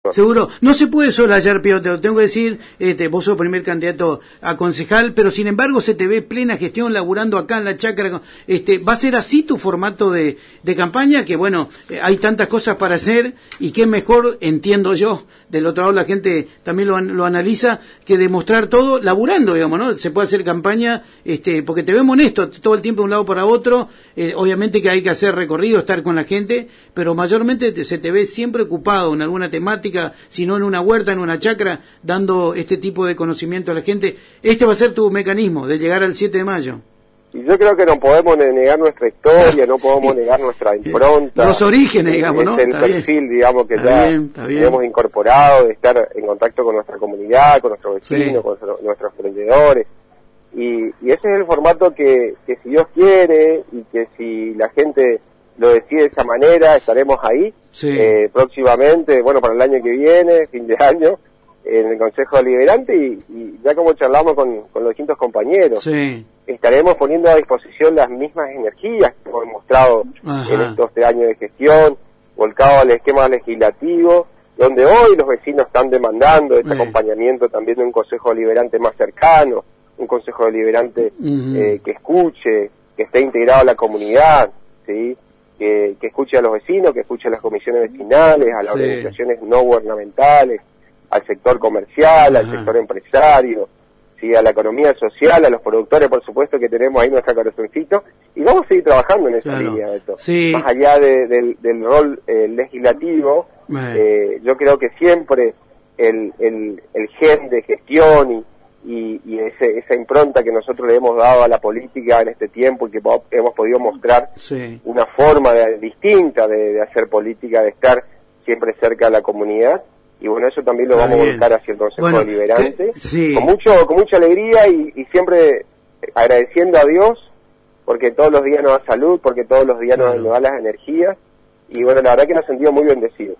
Seguro, no se puede soslayar, Pío, te lo tengo que decir, vos sos primer candidato a concejal, pero sin embargo se te ve plena gestión laburando acá en la chacra. ¿Va a ser así tu formato de campaña? Que bueno, hay tantas cosas para hacer y qué mejor, entiendo yo, del otro lado la gente también lo analiza, que demostrar todo laburando, digamos, ¿no? Se puede hacer campaña, porque te vemos honesto, todo el tiempo de un lado para otro, obviamente que hay que hacer recorrido, estar con la gente, pero mayormente se te ve siempre ocupado en alguna temática, si no en una huerta, en una chacra, dando este tipo de conocimiento a la gente. Este va a ser tu mecanismo de llegar al 7 de mayo. Y yo creo que no podemos negar nuestra historia, no podemos negar nuestra impronta. Los orígenes, digamos, ¿no? Es el perfil, digamos, que ya hemos incorporado, de estar en contacto con nuestra comunidad, con nuestros vecinos, con nuestros emprendedores. Y ese es el formato que si Dios quiere y que si la gente lo decide de esa manera, estaremos ahí próximamente, bueno, para el año que viene, fin de año, en el Consejo Deliberante y ya como charlamos con los distintos compañeros, estaremos poniendo a disposición las mismas energías que hemos mostrado en estos 3 años de gestión, volcado al esquema legislativo, donde hoy los vecinos están demandando este acompañamiento también de un Consejo Deliberante más cercano, un Consejo Deliberante que escuche, que esté integrado a la comunidad, ¿sí? Que escuche a los vecinos, que escuche a las comisiones vecinales, a las organizaciones no gubernamentales, al sector comercial, al sector empresario, ¿sí? A la economía social, a los productores, por supuesto, que tenemos ahí nuestro corazoncito, y vamos a seguir trabajando en esa línea de esto. Más allá del rol legislativo, yo creo que siempre el gen de gestión y esa impronta que nosotros le hemos dado a la política en este tiempo y que hemos podido mostrar una forma distinta de hacer política, de estar siempre cerca de la comunidad, y bueno, eso también lo vamos a volcar hacia el Consejo Deliberante, con mucha alegría y siempre agradeciendo a Dios, porque todos los días nos da salud, porque todos los días nos da las energías, y bueno, la verdad que nos sentimos muy bendecidos.